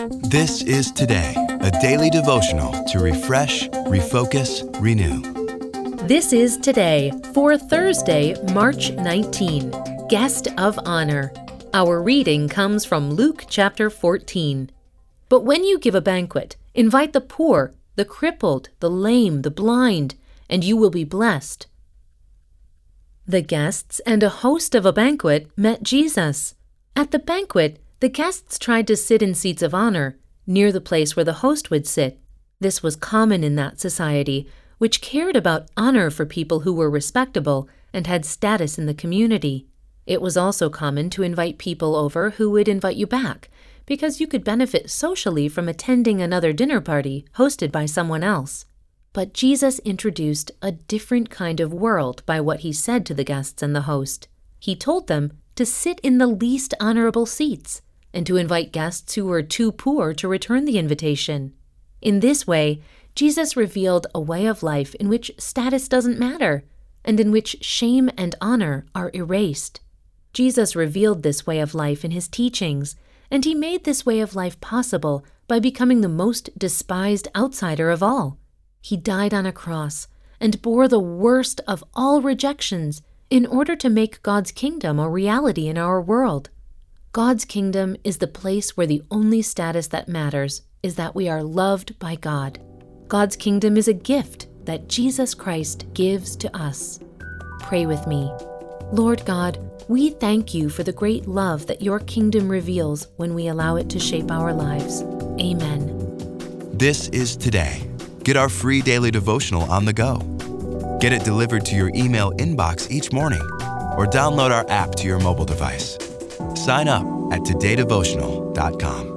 This is Today, a daily devotional to refresh, refocus, renew. This is Today for Thursday, March 19, Guest of Honor. Our reading comes from Luke chapter 14. But when you give a banquet, invite the poor, the crippled, the lame, the blind, and you will be blessed. The guests and a host of a banquet met Jesus. At the banquet, the guests tried to sit in seats of honor, near the place where the host would sit. This was common in that society, which cared about honor for people who were respectable and had status in the community. It was also common to invite people over who would invite you back, because you could benefit socially from attending another dinner party hosted by someone else. But Jesus introduced a different kind of world by what he said to the guests and the host. He told them to sit in the least honorable seats and to invite guests who were too poor to return the invitation. In this way, Jesus revealed a way of life in which status doesn't matter and in which shame and honor are erased. Jesus revealed this way of life in his teachings, and he made this way of life possible by becoming the most despised outsider of all. He died on a cross and bore the worst of all rejections in order to make God's kingdom a reality in our world. God's kingdom is the place where the only status that matters is that we are loved by God. God's kingdom is a gift that Jesus Christ gives to us. Pray with me. Lord God, we thank you for the great love that your kingdom reveals when we allow it to shape our lives. Amen. This is Today. Get our free daily devotional on the go. Get it delivered to your email inbox each morning or download our app to your mobile device. Sign up at todaydevotional.com.